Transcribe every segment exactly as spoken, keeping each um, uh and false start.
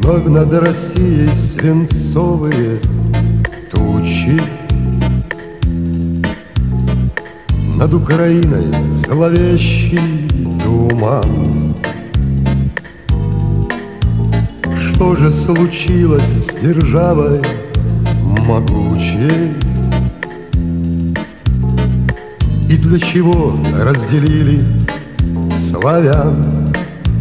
Вновь над Россией свинцовые тучи, над Украиной зловещий туман. Что же случилось с державой могучей? И для чего разделили славян?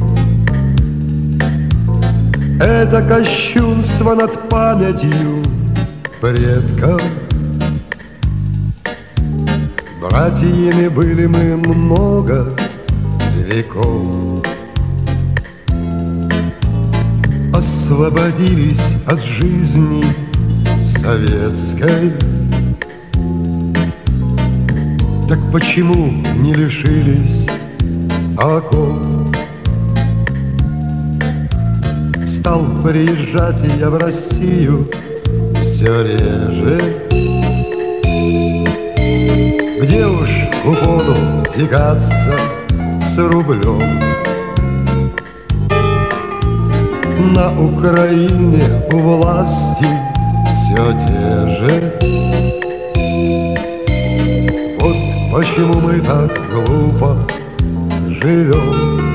Это кощунство над памятью предков. Братьями были мы много веков. Освободились от жизни советской. Так почему не лишились оков? Стал приезжать я в Россию все реже, где уж купону тягаться с рублем. На Украине у власти все те же. Вот почему мы так глупо живем.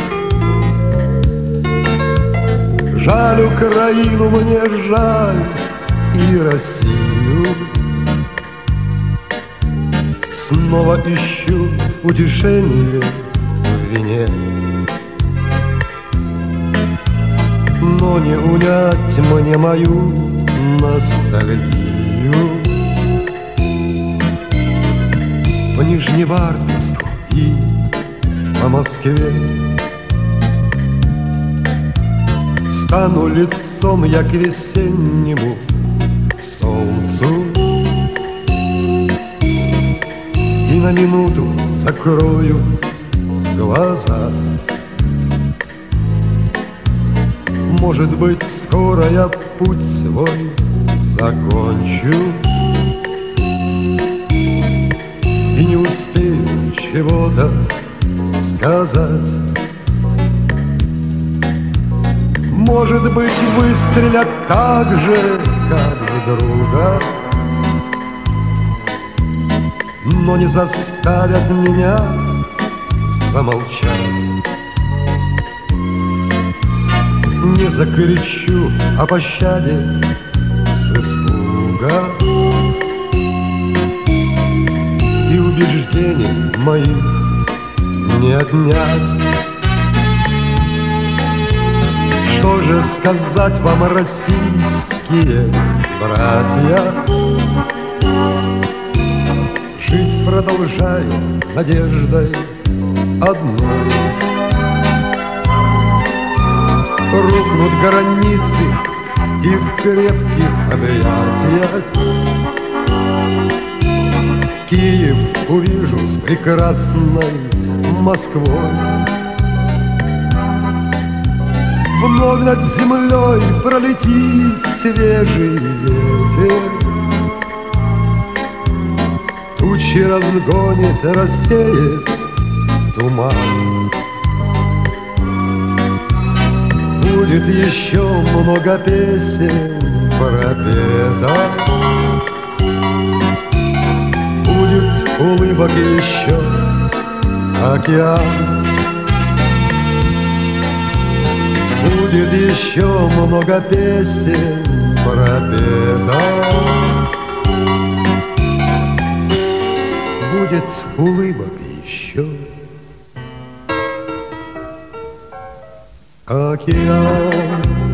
Жаль Украину, мне жаль и Россию. Снова ищу утешение в вине, но не унять мне мою ностальгию. По Нижневартовску и по Москве стану лицом я к весеннему солнцу и на минуту закрою глаза. Может быть, скоро я путь свой закончу и не успею чего-то сказать. Может быть, выстрелят так же, как в друга, но не заставят меня замолчать. Не закричу о пощаде с испуга, и убеждений моих не отнять. Что же сказать вам, российские братья? Жить продолжаю надеждой одной. Рухнут границы и в крепких объятиях Киев увижу с прекрасной Москвой. Вновь над землей пролетит свежий ветер, тучи разгонит, рассеет туман. Будет еще много песен пропета, будет улыбок еще океан. Будет еще много песен пропета, будет улыбок еще океан.